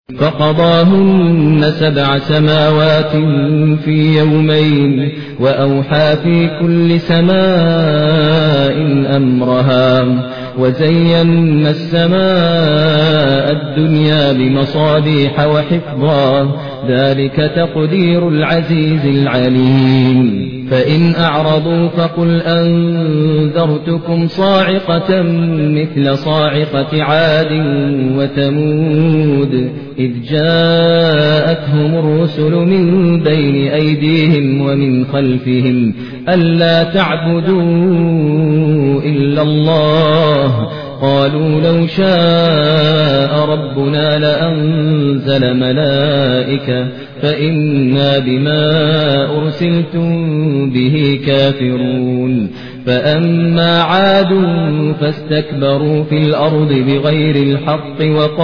فقضاهن 7 سماوات في يومين وأوحى في كل سماء أمرها وزينا السماء الدنيا بمصابيح وحفظا ذلك تقدير العزيز العليم فإن أعرضوا فقل أنذرتكم صاعقة مثل صاعقة عاد وثمود إذ جاءتهم الرسل من بين أيديهم ومن خلفهم ألا تعبدوا إلا الله قالوا لو شاء ربنا لأنزل ملائكة فإنا بما أرسلتم به كافرون فأما عاد فاستكبروا في الأرض بغير الحق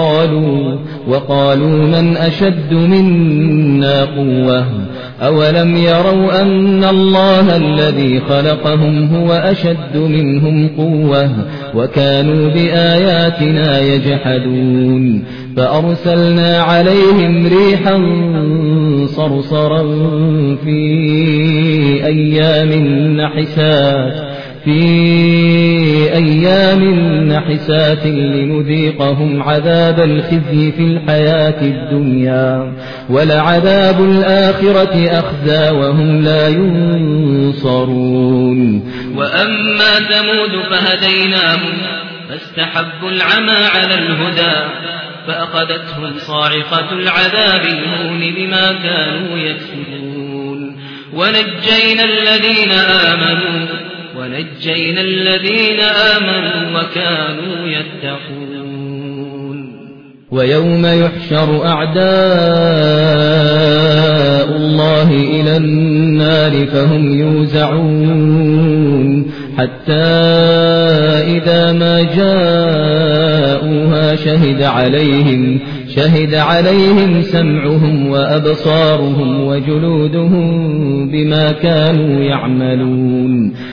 وقالوا من أشد منا قوة أولم يروا أن الله الذي خلقهم هو أشد منهم قوة وكانوا بآياتنا يجحدون فأرسلنا عليهم ريحا صرصرا في أيام نحسات لنذيقهم عذاب الخزي في الحياة الدنيا ولعذاب الآخرة أخزى وهم لا ينصرون وأما ثمود فهديناهم فاستحبوا العمى على الهدى فأخذتهم صاعقة العذاب الهون بما كانوا يكسبون ونجينا الذين آمنوا وكانوا يتقون ويوم يحشر أعداء الله إلى النار فهم يوزعون حتى إذا ما جاءوها شهد عليهم سمعهم وأبصارهم وجلودهم بما كانوا يعملون